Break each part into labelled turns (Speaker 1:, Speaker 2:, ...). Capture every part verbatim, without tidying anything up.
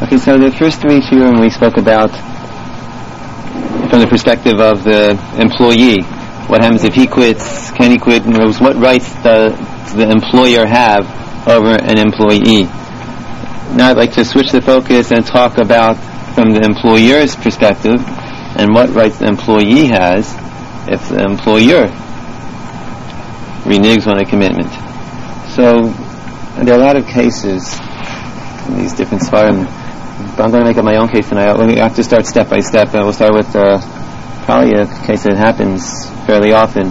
Speaker 1: Okay, so the first three shiurim we spoke about from the perspective of the employee. What happens if he quits? Can he quit? And what rights does the employer have over an employee? Now I'd like to switch the focus and talk about from the employer's perspective and what rights the employee has if the employer reneges on a commitment. So there are a lot of cases in these different svarim, but I'm going to make up my own case tonight. We have to start step by step, and we'll start with uh, probably a case that happens fairly often.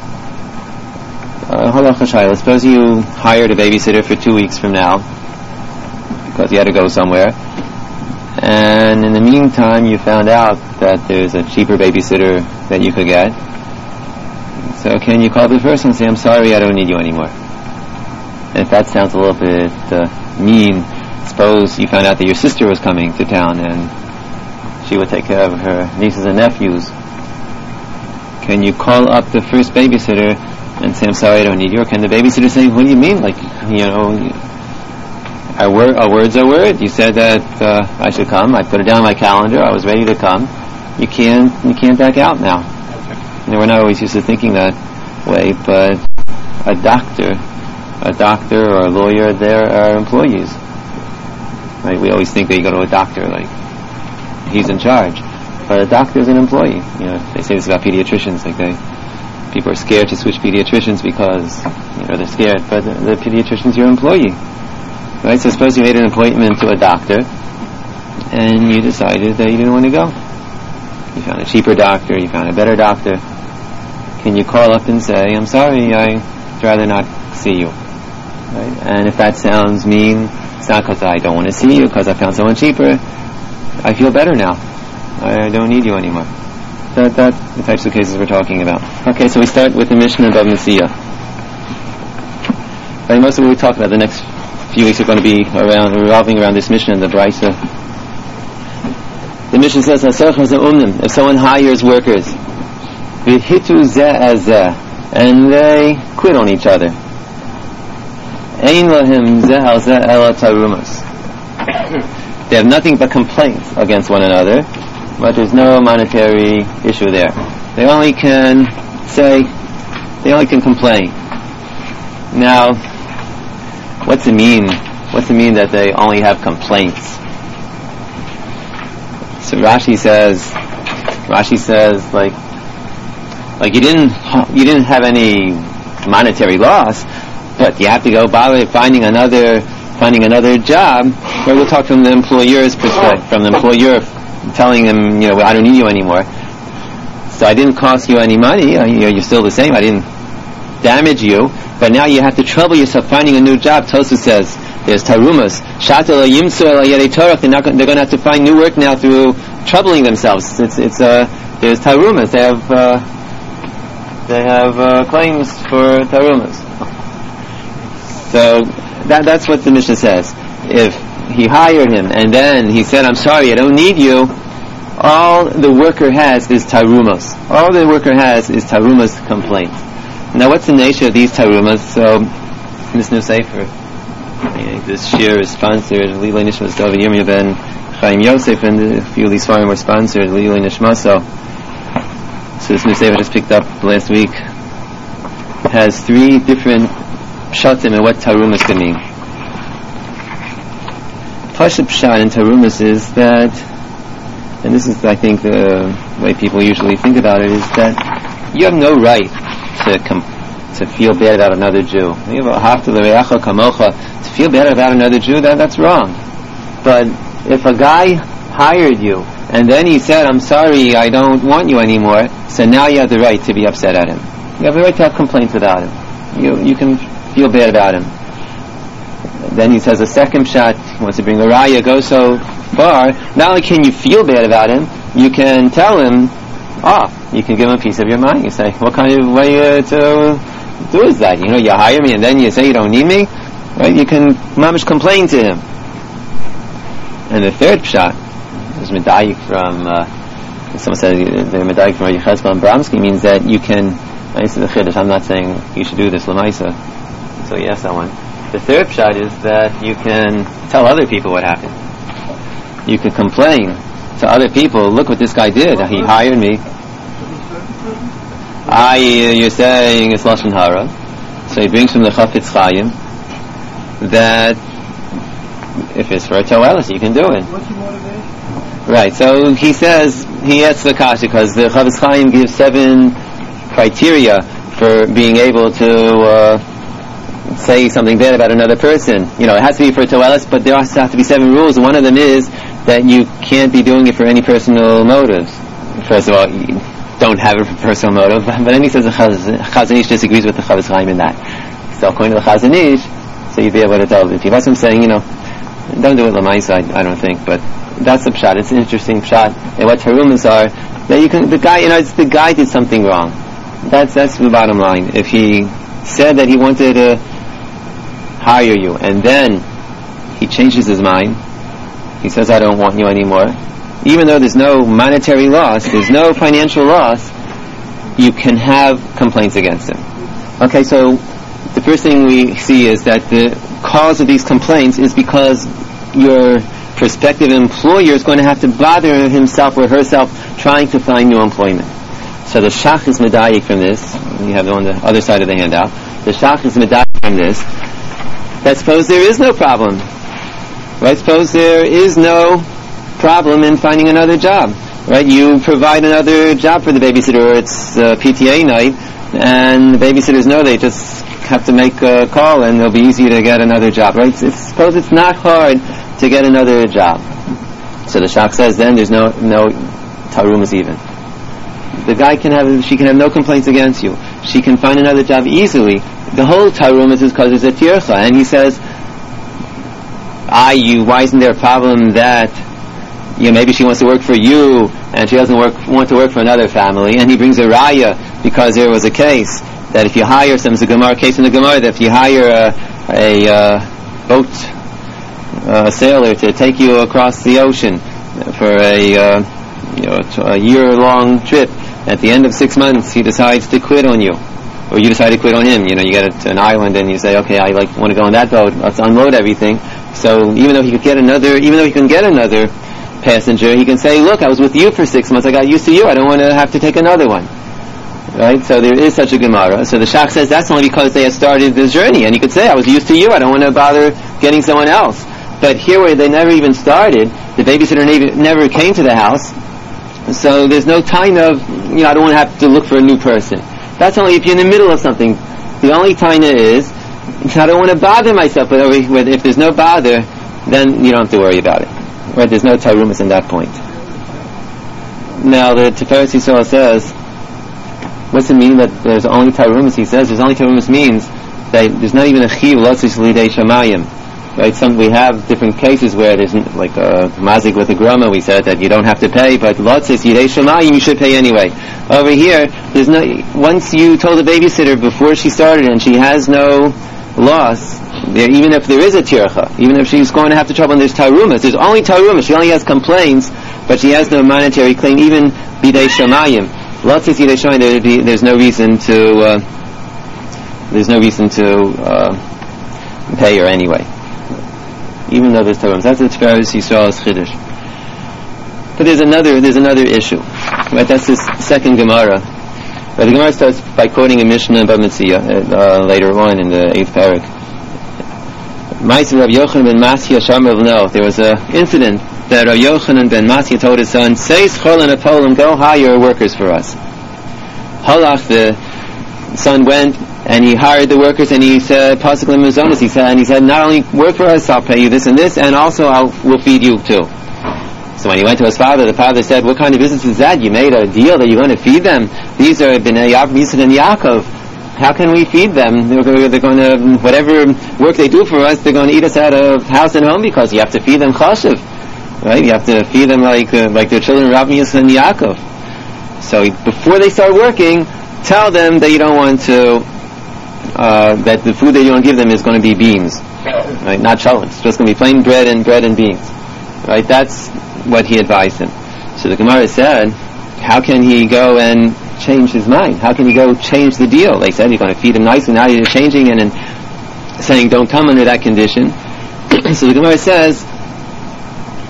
Speaker 1: Halacha shayla. Suppose you hired a babysitter for two weeks from now because you had to go somewhere, and in the meantime you found out that there's a cheaper babysitter that you could get. So can you call the person and say, I'm sorry, I don't need you anymore? And if that sounds a little bit uh, mean, suppose you found out that your sister was coming to town and she would take care of her nieces and nephews. Can you call up the first babysitter and say, I'm sorry, I don't need you? Or can the babysitter say, what do you mean? Like, you know, our, wor- our words are words. You said that uh, I should come. I put it down on my calendar. I was ready to come. You can't, you can't back out now. You know, we're not always used to thinking that way, but a doctor, a doctor or a lawyer, they're our employees. Right? We always think that you go to a doctor, like, he's in charge. But a doctor is an employee. You know, they say this about pediatricians, like they, people are scared to switch pediatricians because, you know, they're scared, but the, the pediatrician's your employee. Right? So suppose you made an appointment to a doctor, and you decided that you didn't want to go. You found a cheaper doctor, you found a better doctor. Can you call up and say, I'm sorry, I'd rather not see you? Right? And if that sounds mean, it's not because I don't want to see you, because I found someone cheaper. I feel better now. I don't need you anymore. That, that's the types of cases we're talking about. Okay, so we start with the Mishnah of Messiah. Right, most of what we talk about the next few weeks are going to be around revolving around this Mishnah in the Brisa. The Mishnah says, if someone hires workers, and they quit on each other, they have nothing but complaints against one another, but there's no monetary issue there. They only can say, they only can complain. Now, what's it mean? What's it mean that they only have complaints? So Rashi says, Rashi says, like, like you didn't, you didn't have any monetary loss, but you have to go bother finding another, finding another job. Or we'll talk from the employer's perspective, from the employer telling them, you know, I don't need you anymore. So I didn't cost you any money. You know, you're still the same. I didn't damage you, but now you have to trouble yourself finding a new job. Tosafos says there's tarumas. They're not. They're going to have to find new work now through troubling themselves. It's it's uh there's tarumas. They have uh, they have uh, claims for tarumas. So that that's what the Mishnah says. If he hired him and then he said, I'm sorry, I don't need you, all the worker has is tarumas. All the worker has is tarumas complaints. Now what's the nature of these tarumas? So this new sefer, this shir is sponsored, Lilei Nishmas David Yirmiyah ben Chaim Yosef, and a few of these farm were sponsored, Lilei Nishmaso. So this new sefer just picked up last week has three different pshatim and what tarumas can mean. Pashat pshat in tarumas is that, and this is I think the way people usually think about it, is that you have no right to com- to feel bad about another Jew. You have to feel bad about another Jew, that that's wrong. But if a guy hired you and then he said, I'm sorry, I don't want you anymore, so now you have the right to be upset at him. You have the right to have complaints about him. You you can feel bad about him. Then he says a second pshat, he wants to bring a raya, go so far, not only can you feel bad about him, you can tell him, ah, you can give him a piece of your mind. You say, what kind of way uh, to do is that? You know, you hire me and then you say you don't need me? Right? You can mamish complain to him. And the third pshat is medayik from, uh, someone said the medayik from Rabbi Chesed Bramsky means that you can, this is the chiddush, I'm not saying you should do this, l'maisa, so yes, I want. The third pshat is that you can tell other people what happened. you could complain to other people, look what this guy did, he hired me. I, uh, you're saying it's Lashon Hara. So he brings from the Chafetz Chaim that if it's for a toelis, you can do it.
Speaker 2: What's your motivation?
Speaker 1: Right, so he says, he asks the kasha because the Chafetz Chaim gives seven criteria for being able to uh, say something bad about another person. You know, it has to be for a toelis, but there also have to be seven rules. One of them is that you can't be doing it for any personal motives. First of all, you don't have a personal motive, but then he says the Chazon Ish disagrees with the Chafetz Chaim in that. So according to the Chazon Ish, so you'd be able to tell the Tivas. I'm saying, you know, don't do it l'maisa, I, I don't think, but that's the pshat. It's an interesting pshat. And what tarumas are, that you can, the guy, you know, it's the guy did something wrong. That's that's the bottom line. If he said that he wanted to hire you, and then he changes his mind, he says, I don't want you anymore, even though there's no monetary loss, there's no financial loss, you can have complaints against him. Okay, so the first thing we see is that the cause of these complaints is because your prospective employer is going to have to bother himself or herself trying to find new employment. So the Shach is medayik from this. You have it on the other side of the handout. The Shach is medayik from this. That suppose there is no problem. Right? Suppose there is no problem in finding another job. Right? You provide another job for the babysitter, or it's uh, P T A night, and the babysitters know they just have to make a call and it'll be easy to get another job. Right? It's, it's, suppose it's not hard to get another job. So the Shach says then there's no no tarumas even. The guy can have, she can have no complaints against you. She can find another job easily. The whole tarumas is because there's a tircha. And he says, ah, you, why isn't there a problem that, you know, maybe she wants to work for you and she doesn't work, want to work for another family? And he brings a raya because there was a case that if you hire some, it's a Gemara case in the Gemara, that if you hire a, a uh, boat uh, sailor to take you across the ocean for a, uh, you know, a year-long trip, at the end of six months he decides to quit on you, or you decide to quit on him. You know, you get to an island and you say, okay, I like want to go on that boat, let's unload everything. So even though he could get another, even though he can get another passenger, he can say, look, I was with you for six months, I got used to you, I don't want to have to take another one. Right? So there is such a Gemara. So the Shach says that's only because they had started this journey, and you could say, I was used to you, I don't want to bother getting someone else. But here where they never even started, the babysitter never, never came to the house, so there's no time of, you know, I don't want to have to look for a new person. That's only if you're in the middle of something. The only time is, I don't want to bother myself, but if there's no bother, then you don't have to worry about it. Right? There's no tarumas in that point. Now the Tiferes Yisrael says, what's it mean that there's only tarumas? He says there's only tarumas means that there's not even a chiv lotzis lidei shamayim. Right? Some, we have different cases where there's like a mazik with a grama, we said that you don't have to pay, but lotzis yidei shamayim you should pay anyway. Over here, there's no, once you told the babysitter before she started and she has no loss, there, even if there is a tircha, even if she's going to have to trouble and there's tarumas, there's only tarumas, she only has complaints, but she has no monetary claim, even bidei shamayim. Lotzis yidei shamayim, there, there's no reason to, uh, there's no reason to, uh, pay her anyway. Even though there's tarumas. That's the Tiferes Yisrael's chiddush. But there's another, there's another issue. Right? That's this second Gemara. Right? The Gemara starts by quoting a Mishnah in Bava Metzia, uh, later on in the eighth parak. Ma'aser Rav Yochanan ben Masya Shamar V'no. There was an incident that Rav Yochanan ben Masya told his son, say schol and apolim, go hire workers for us. Halach, the son went, and he hired the workers, and he said, Pasuk l'mazonos, he said, and he said, not only work for us, I'll pay you this and this, and also I'll, we'll feed you too. So when he went to his father, the father said, what kind of business is that? You made a deal that you're going to feed them. These are Bnei Yisrael and Yaakov. How can we feed them? They're, they're going to, whatever work they do for us, they're going to eat us out of house and home, because you have to feed them chashiv. Right? You have to feed them like uh, like their children, Rabbi Yisrael and Yaakov. So he, before they start working, tell them that you don't want to, Uh, that the food that you want to give them is going to be beans, right? Not shalom. It's just going to be plain bread and bread and beans, right? That's what he advised him. So the Gemara said, how can he go and change his mind? How can he go change the deal? They said you're going to feed him nicely. Now you're changing it and saying don't come under that condition. So the Gemara says, well,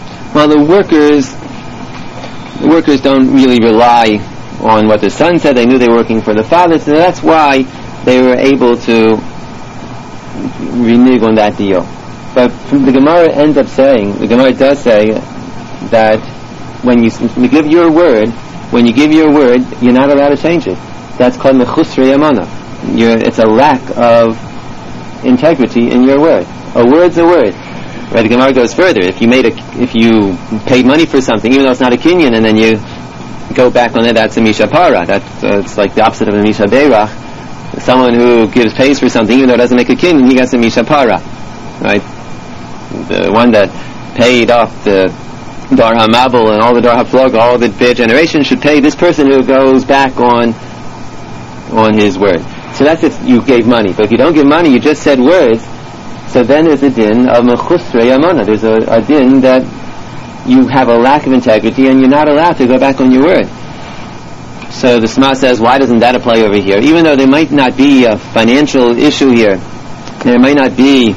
Speaker 1: well, the workers, the workers don't really rely on what the son said. They knew they were working for the father, so that's why they were able to renege on that deal. But the Gemara ends up saying, the Gemara does say that when you, you give your word, when you give your word, you're not allowed to change it. That's called mechusrei amana. It's a lack of integrity in your word. A word's a word. Right? The Gemara goes further. If you made a, if you paid money for something, even though it's not a kinyan, and then you go back on it, that's a mishapara. That's uh, it's like the opposite of a mishaberach. Someone who gives pays for something, even though it doesn't make a kinyan, he gets a mishapara. Right? The one that paid off the Dar HaMabel and all the Dar HaPlog, all the bad generation should pay this person who goes back on on his word. So that's if you gave money. But if you don't give money, you just said words, so then there's a din of mechusrei amana. There's a, a din that you have a lack of integrity and you're not allowed to go back on your word. So the Sma says, why doesn't that apply over here? Even though there might not be a financial issue here, there might not be,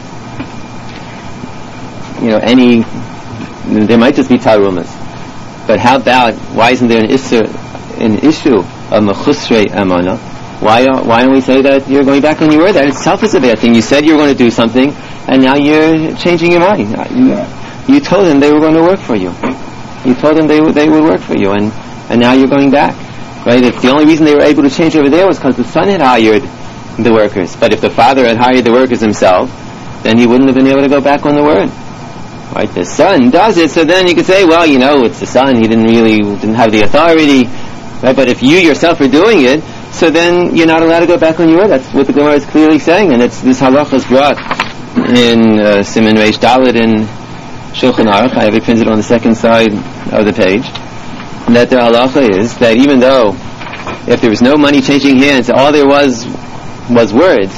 Speaker 1: you know, any, there might just be tarumas. But how about, why isn't there an issue, an issue of mechusrei amana? Why don't, why don't we say that you're going back on your word? That itself is a bad thing. You said you were going to do something, and now you're changing your mind. You, you told them they were going to work for you. You told them they would, they would work for you, and, and now you're going back. Right? If the only reason they were able to change over there was because the son had hired the workers. But if the father had hired the workers himself, then he wouldn't have been able to go back on the word. Right? The son does it, so then you could say, well, you know, it's the son. He didn't really, didn't have the authority. Right? But if you yourself are doing it, so then you're not allowed to go back on your word. That's what the Gemara is clearly saying, and it's, this halacha is brought in uh, Siman Reish Dalet in Shulchan Aruch. I have it printed on the second side of the page. That the halacha is that even though if there was no money changing hands, all there was was words,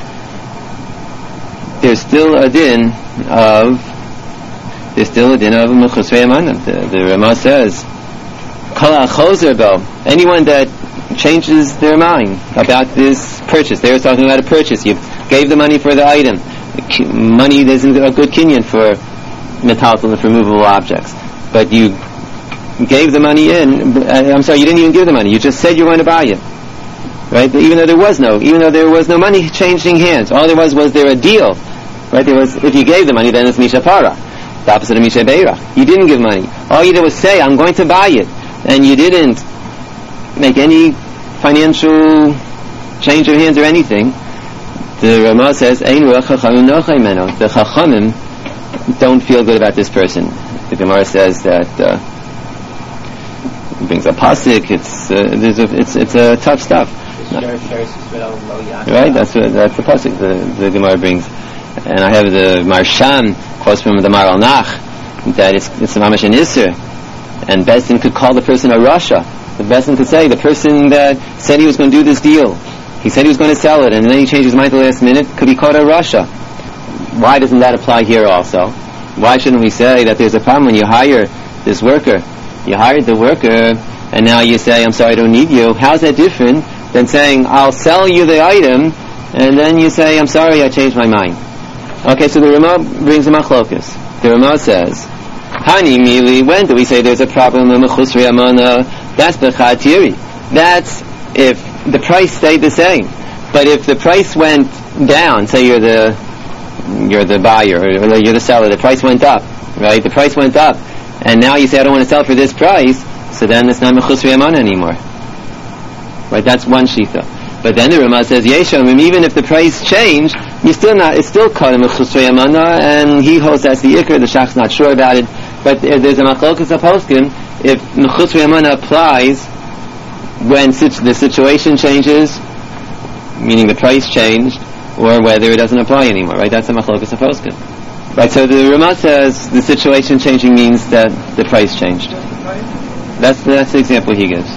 Speaker 1: there's still a din of there's still a din of mechusrei amana. The, the Rama says, Kol ha'chozer bo, anyone that changes their mind about this purchase. They were talking about a purchase. You gave the money for the item. Money isn't a good kinyan for metaltal, for movable objects. But you gave the money in. I'm sorry, you didn't even give the money. You just said you were going to buy it. Right? But even though there was no, even though there was no money changing hands, all there was was there a deal. Right? There was. If you gave the money, then it's mishapara, the opposite of mishabeirach. You didn't give money. All you did was say, "I'm going to buy it," and you didn't make any financial change of hands or anything. The Rama says, "Ein ruach chachamim nochei meno." The chachamim don't feel good about this person. The Gemara says that uh, it brings a pasuk. It's uh, there's a, it's it's a uh, tough stuff. Right? That's what that's the pasuk the, the Gemara brings. And I have the Marshan quotes from the Maral Nach that it's it's a mamash an isser, and Bezdin could call the person a rasha. The Bezdin could say the person that said he was going to do this deal, he said he was going to sell it, and then he changed his mind at the last minute, could be called a rasha. Why doesn't that apply here also? Why shouldn't we say that there's a problem when you hire this worker? You hired the worker, and now you say, I'm sorry, I don't need you. How's that different than saying, I'll sell you the item, and then you say, I'm sorry, I changed my mind? Okay, so the Rama brings a machlokus. The Rama says, Hani mili, when do we say there's a problem in mechusrei amana? That's b'chatiri. That's if the price stayed the same. But if the price went down, say you're the you're the buyer or you're the seller, the price went up, right? The price went up, and now you say I don't want to sell for this price, so then it's not mechusrei amana anymore, right? That's one shita. But then the Rama says yeshom, even if the price changed, you still not it's still called mechusrei amana, and he holds that's the ikar. The shach's not sure about it, but there's a machlokas of poskim if mechusrei amana applies when the situation changes, meaning the price changed, or whether it doesn't apply anymore, right? That's a machlokas of poskim. Right, so the Rama says the situation changing means that the price changed. That's the, that's the example he gives.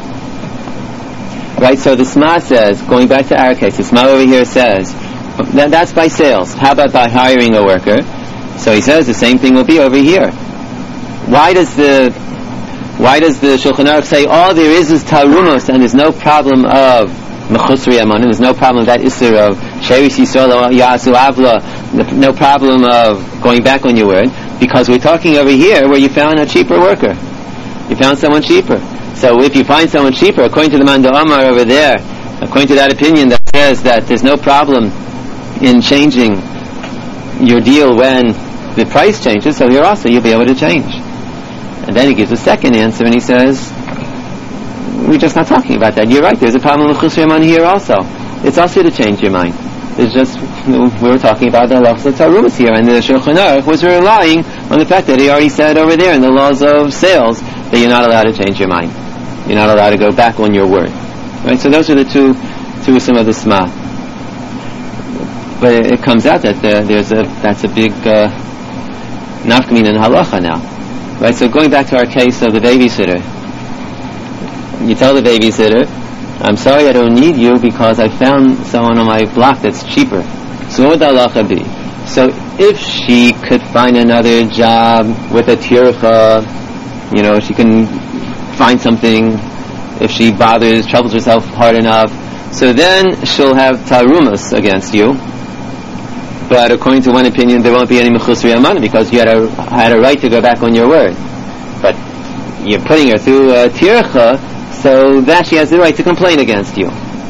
Speaker 1: Right, so the Sma says, going back to our case, the Sma over here says, that, that's by sales. How about by hiring a worker? So he says the same thing will be over here. Why does the why does the Shulchan Aruch say all there is is tarumos and there's no problem of mechusrei amana, there's no problem of that issur of sheris yisrael yasu avla, no problem of going back on your word? because we're talking over here where you found a cheaper worker. You found someone cheaper. So if you find someone cheaper, according to the Manda Amar over there, according to that opinion that says that there's no problem in changing your deal when the price changes, so here also you'll be able to change. And then he gives a second answer and he says, we're just not talking about that. You're right, there's a problem with Chusri Amana here also. It's also to change your mind. It's just, you know, we were talking about the laws of Tarumas here, and the Shulchan Aruch was relying on the fact that he already said over there in the laws of sales that you're not allowed to change your mind. You're not allowed to go back on your word. Right? So those are the two, two some of the Sma. But it, it comes out that uh, there's a, that's a big uh, nafkamin in halacha now. Right? So going back to our case of the babysitter, you tell the babysitter, I'm sorry I don't need you because I found someone on my block that's cheaper. So what would the halacha be? So if she could find another job with a tircha, you know, she can find something, if she bothers, troubles herself hard enough, so then she'll have tarumas against you. But according to one opinion, there won't be any mechusri amana because you had a, had a right to go back on your word. But you're putting her through a tircha, so that she has the right to complain against you.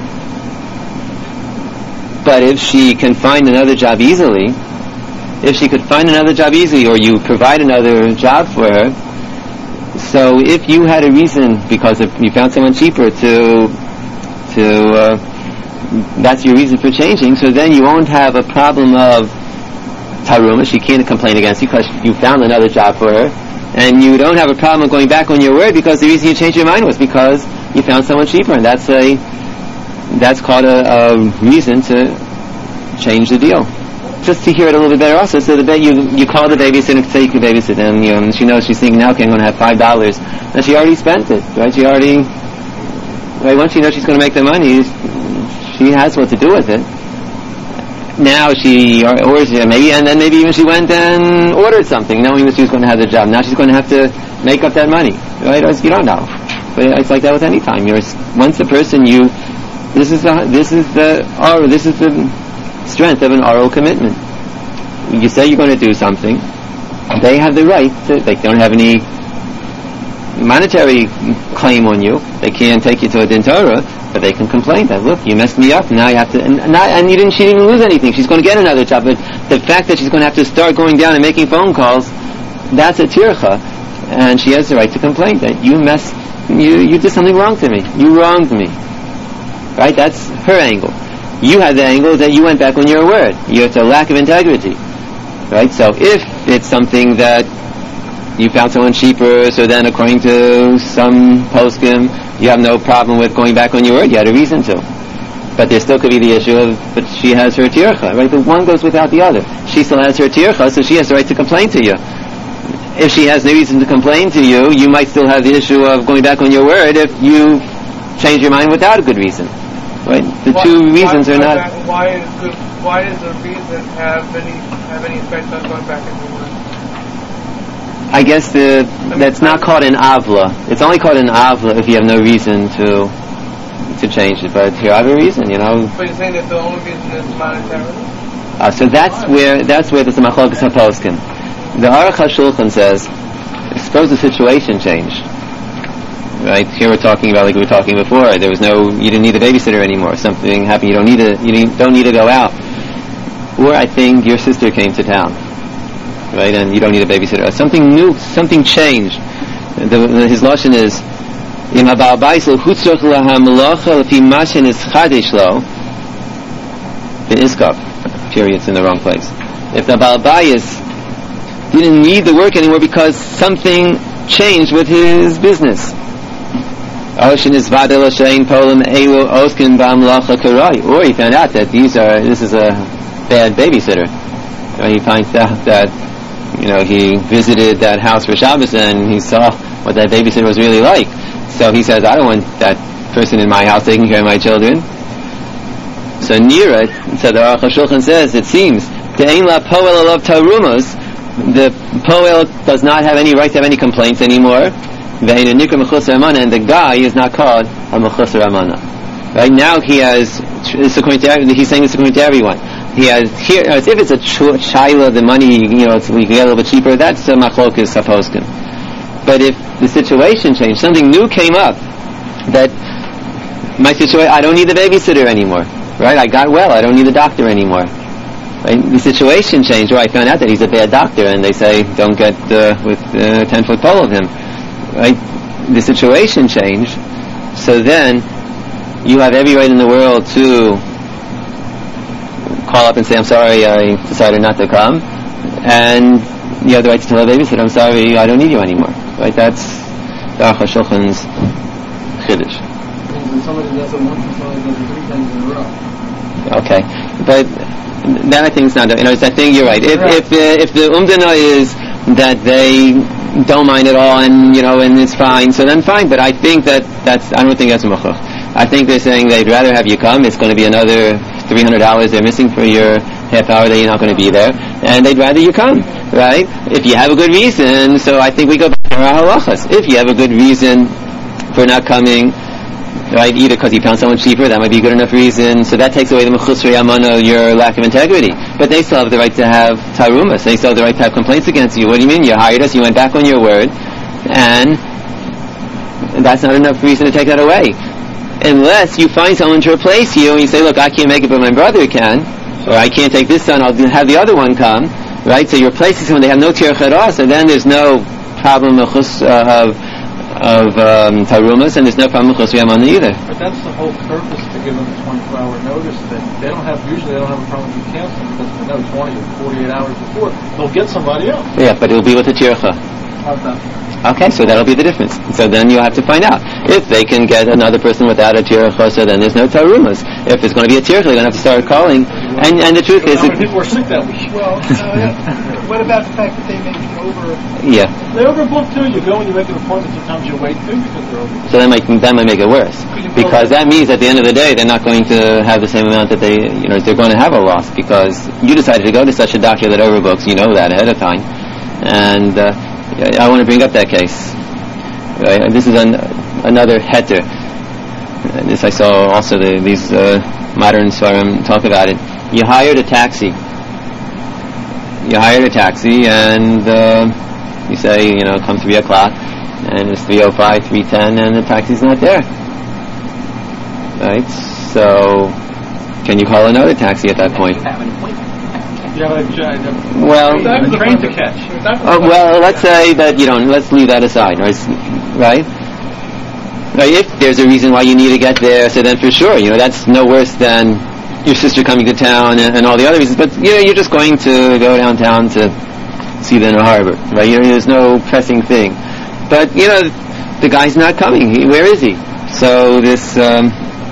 Speaker 1: But if she can find another job easily, if she could find another job easily, or you provide another job for her, so if you had a reason, because if you found someone cheaper to, to, uh, that's your reason for changing, so then you won't have a problem of taruma, she can't complain against you because you found another job for her. And you don't have a problem of going back on your word because the reason you changed your mind was because you found someone cheaper, and that's a that's called a, a reason to change the deal. Just to hear it a little bit better also, so the ba- you you call the babysitter to say you can babysit, and you know, and she knows she's thinking now, okay, I'm going to have five dollars, and she already spent it, right? She already, right? Once she knows she's going to make the money, she has what to do with it. Now she, or, or maybe, and then maybe even she went and ordered something, knowing that she was going to have the job. Now she's going to have to make up that money, right? Or you don't know, but it's like that with any time. You're once a person, you, this is the, this is the, or this is the strength of an oral commitment. You say you're going to do something, they have the right to. They don't have any monetary claim on you. They can't take you to a din Torah. But they can complain that, look, you messed me up, now you have to, and, and, not, and you didn't, she didn't even lose anything. She's going to get another job, but the fact that she's going to have to start going down and making phone calls, that's a tircha, and she has the right to complain that you messed, you, you did something wrong to me. You wronged me. Right? That's her angle. You had the angle that you went back on your word. You had a lack of integrity. Right? So if it's something that you found someone cheaper, so then according to some poskim, you have no problem with going back on your word. You had a reason to. But there still could be the issue of, but she has her tircha, right? The one goes without the other. She still has her tircha, so she has the right to complain to you. If she has no reason to complain to you, you might still have the issue of going back on your word if you change your mind without a good reason. Right? The why, two reasons
Speaker 2: why,
Speaker 1: are
Speaker 2: why
Speaker 1: not...
Speaker 2: That, why is good, why does the reason have any, have any effect on going back on your word?
Speaker 1: I guess the that's not called an avla. It's only called an avla if you have no reason to to change it. But here I have a reason, you know.
Speaker 2: But you're saying that the only reason is monetarily?
Speaker 1: Uh, so that's where that's where there's a machlokes haposkim. The Aruch HaShulchan says, suppose the situation changed. Right here we're talking about like we were talking before. There was no, you didn't need a babysitter anymore. Something happened. You don't need to you don't need to go out. Or I think your sister came to town. Right, and you don't need a babysitter. Something new, something changed. The, the, his lashon is, "Im habal bayis lo hutzach laha melacha lefi mashen is chadesh lo." The iskaf, period's in the wrong place. If the Baal Bayis didn't need the work anymore because something changed with his business, Oshin is vadel shein polim ewo oskin ba'melacha karai, or he found out that these are this is a bad babysitter. Or he finds out that, you know, he visited that house for Shabbos and he saw what that babysitter was really like. So he says, I don't want that person in my house taking care of my children. So Nira, so the Aruch HaShulchan says, it seems, De'ein la poel alav tarumas, the poel does not have any right to have any complaints anymore. Ve'ein nikra mechusar amana, and the guy is not called a mechusar amana. Right now he has, it's according to, he's saying this according to everyone. he has here. As if it's a ch- shaila, the money, you know, it's, we can get a little bit cheaper. That's a machlokes hafoskin. But if the situation changed, something new came up, that my situation, I don't need the babysitter anymore, right? I got well, I don't need the doctor anymore. Right? The situation changed, or I found out that he's a bad doctor, and they say don't get uh, with a uh, ten foot pole of him. Right? The situation changed, so then you have every right in the world to call up and say, I'm sorry, I decided not to come, and you have the right to tell a babysitter, I'm sorry, I don't need you anymore. Right? That's the Aruch HaShulchan's chiddush.
Speaker 3: When somebody does it once, and somebody does it three times in a row.
Speaker 1: Okay, but that I think is not. You know, I think you're right. If if uh, if the umdana is that they don't mind at all, and you know, and it's fine, so then fine. But I think that that's. I don't think that's a machuch. I think they're saying they'd rather have you come. It's going to be another three hundred dollars they're missing for your half hour that you're not going to be there, and they'd rather you come, right? If you have a good reason, so I think we go back to our halachas. If you have a good reason for not coming, right, either because you found someone cheaper, that might be a good enough reason, so that takes away the mechusri amana, your lack of integrity. But they still have the right to have tarumas. They still have the right to have complaints against you. What do you mean? You hired us, you went back on your word, and that's not enough reason to take that away. Unless you find someone to replace you, and you say, look, I can't make it, but my brother can, or I can't take this son, I'll have the other one come, right? So you're replacing someone, they have no tirach hara, so then there's no problem of uh, of um, tarumas, and there's no problem with chusri amana either.
Speaker 3: But that's the whole purpose to give them a twenty-four hour notice. That they don't have usually they don't have a problem with canceling because they know twenty or forty-eight hours before they'll get somebody else.
Speaker 1: Yeah, but it'll be with the tircha.
Speaker 3: How's that?
Speaker 1: Okay, so that'll be the difference. So then you'll have to find out if they can get another person without a tircha. So then there's no tarumas. If there's going to be a tircha, they're going to have to start calling. And and the truth is,
Speaker 3: how many people are sick that week?
Speaker 2: Well, uh, what about the fact that they may be over?
Speaker 1: Yeah.
Speaker 3: They overbook too. You go and you make an appointment. Sometimes you wait too because they're overbooked.
Speaker 1: So that might that might make it worse, because that means at the end of the day they're not going to have the same amount that they, you know, they're going to have a loss because you decided to go to such a doctor that overbooks. You know that ahead of time, and uh, I want to bring up that case. Right? This is an, another heter. This I saw also the, these uh, modern svarim talk about it. You hired a taxi. You hired a taxi, and uh, you say, you know, come three o'clock, and it's three o five, three ten, and the taxi's not there. Right? So, can you call another taxi at that point?
Speaker 3: You have a,
Speaker 1: well,
Speaker 3: a train to catch.
Speaker 1: Uh, well, let's say that you don't. Let's leave that aside, right? Right? Right? If there's a reason why you need to get there, so then for sure, you know, that's no worse than your sister coming to town and, and all the other reasons. But you know, you're just going to go downtown to see the Inner Harbor, right? You know, there's no pressing thing. But you know, the guy's not coming. He, where is he? So this um,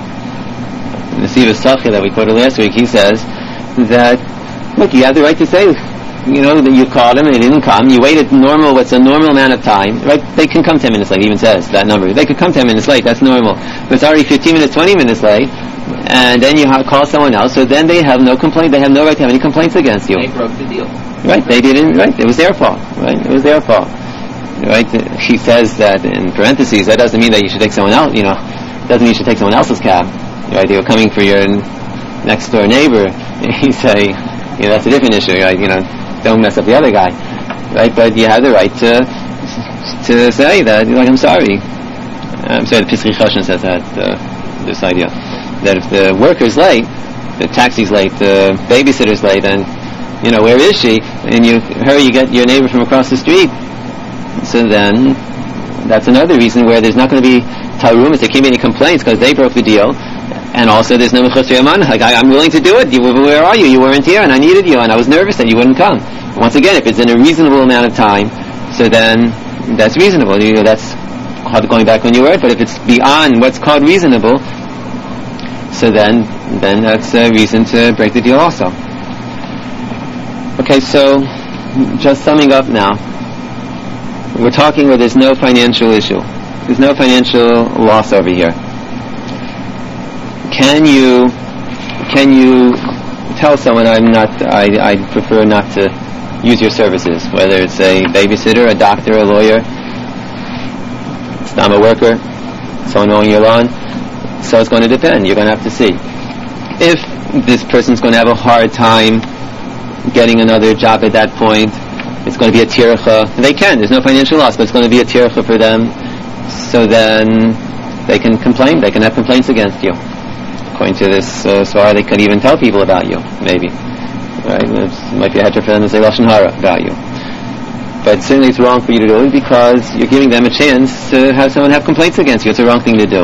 Speaker 1: the Siva Sachya that we quoted last week, he says that, look, you have the right to say, you know, that you called him and he didn't come. You waited normal, what's a normal amount of time, right? They can come ten minutes late, even says that number. They could come ten minutes late, that's normal. But it's already fifteen minutes, twenty minutes late, and then you ha- call someone else, so then they have no complaint, they have no right to have any complaints against you.
Speaker 4: They broke the deal.
Speaker 1: Right, they didn't, right, it was their fault, right? It was their fault. Right? She says that in parentheses, that doesn't mean that you should take someone else, you know, doesn't mean you should take someone else's cab. Right? They were coming for your next door neighbor. You say, you know, that's a different issue, right? You know, don't mess up the other guy, right? But you have the right to to say that, like, I'm sorry. I'm sorry, the Pesach Choshen says that, uh, this idea, that if the worker's late, the taxi's late, the babysitter's late, and, you know, where is she? And you hurry, you get your neighbor from across the street. So then, that's another reason where there's not going to be tarumas, there can't be any complaints, because they broke the deal. And also, there's no mechusri amana. Like, I, I'm willing to do it. You, where are you? You weren't here, and I needed you, and I was nervous that you wouldn't come. Once again, if it's in a reasonable amount of time, so then that's reasonable. You know, that's called going back on your word. But if it's beyond what's called reasonable, so then then that's a reason to break the deal also. Okay, so just summing up now, we're talking where there's no financial issue. There's no financial loss over here. Can you can you tell someone I'm not I I prefer not to use your services, whether it's a babysitter, a doctor, a lawyer, I'm a worker, someone mowing your lawn? So it's going to depend. You're going to have to see. If this person's going to have a hard time getting another job at that point, it's going to be a tircha. They can. There's no financial loss, but it's going to be a tircha for them. So then they can complain. They can have complaints against you. According to this uh, Swara, they could even tell people about you, maybe. Right? It might be a heter for them to say Lashon Hara about you. But certainly it's wrong for you to do it because you're giving them a chance to have someone have complaints against you. It's a wrong thing to do.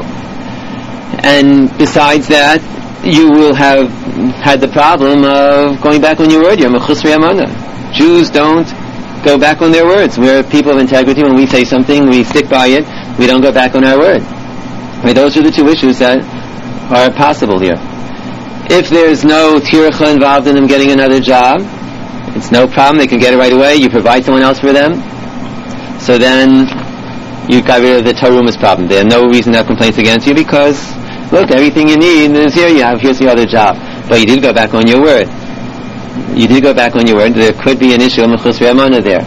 Speaker 1: And besides that, you will have had the problem of going back on your word. You're mechusri amana. Jews don't go back on their words. We're people of integrity. When we say something, we stick by it. We don't go back on our word. Right, those are the two issues that are possible here. If there's no tircha involved in them getting another job, it's no problem. They can get it right away. You provide someone else for them. So then you got rid of the tarumas problem. They have no reason to have complaints against you because, look, everything you need is here. You have, here's the other job. But you did go back on your word. You did go back on your word. There could be an issue of mechusri amana there.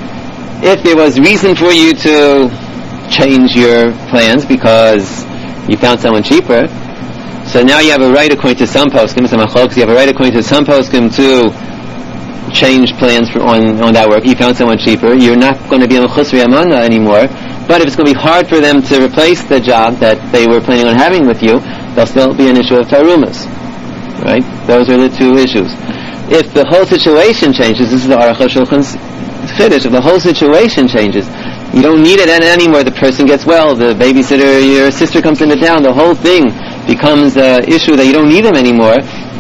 Speaker 1: If there was reason for you to change your plans because you found someone cheaper, so now you have a right according to some poskim, some achloks, you have a right according to some poskim to change plans for, on, on that work. You found someone cheaper. You're not going to be a mechusri amana anymore. But if it's going to be hard for them to replace the job that they were planning on having with you, there'll still be an issue of tarumas. Right? Those are the two issues. If the whole situation changes, this is the Aruch HaShulchan's chiddush, if the whole situation changes, you don't need it anymore, the person gets well, the babysitter, your sister comes into town, the whole thing becomes an issue that you don't need them anymore.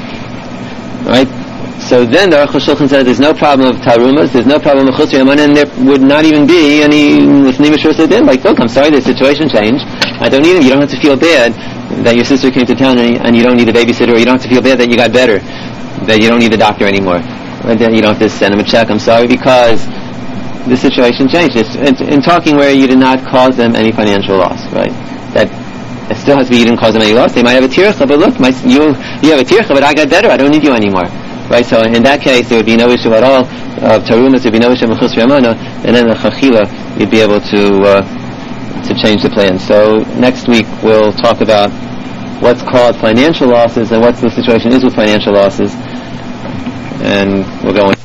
Speaker 1: Right? So then the Aruch HaShulchan says there's no problem of tarumas, there's no problem of chusri amana, and there would not even be any lifnei mishur sedin. Like, look, I'm sorry, the situation changed. I don't need it. You don't have to feel bad that your sister came to town and, and you don't need a babysitter, or you don't have to feel bad that you got better, that you don't need a doctor anymore. Right? Then you don't have to send him a check. I'm sorry because the situation changed. It's in, in talking where you did not cause them any financial loss, right? That it still has to be you didn't cause them any loss. They might have a tircha, but look, my, you you have a tircha, but I got better. I don't need you anymore. Right, so in that case, there would be no issue at all of tarumas. There would be no issue of mechusri amana, and then the chachila, you'd be able to uh, to change the plan. So next week we'll talk about what's called financial losses and what the situation is with financial losses, and we'll go on.